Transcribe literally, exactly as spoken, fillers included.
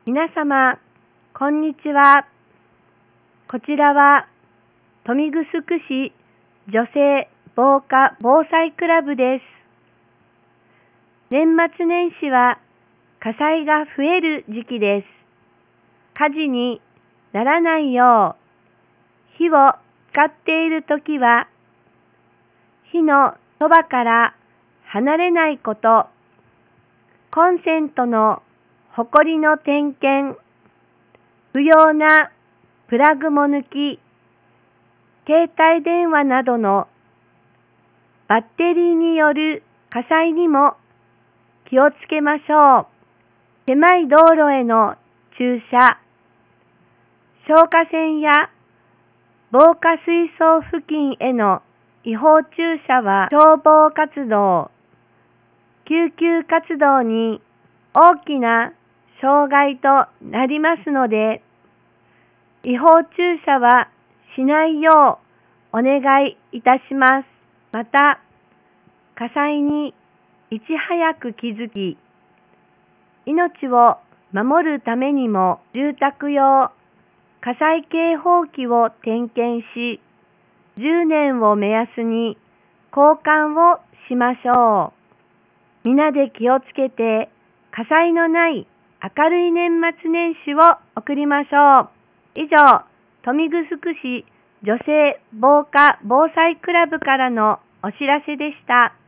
皆様、こんにちは。こちらは、豊見城市女性防火防災クラブです。年末年始は火災が増える時期です。火事にならないよう、火を使っているときは、火のそばから離れないこと、コンセントのほこりの点検、不要なプラグも抜き、携帯電話などのバッテリーによる火災にも気をつけましょう。狭い道路への駐車、消火栓や防火水槽付近への違法駐車は消防活動、救急活動に大きな障害となりますので、違法駐車はしないようお願いいたします。また、火災にいち早く気づき、命を守るためにも住宅用火災警報器を点検し、じゅうねんを目安に交換をしましょう。皆で気をつけて火災のない明るい年末年始を送りましょう。以上、豊見城市女性防火防災クラブからのお知らせでした。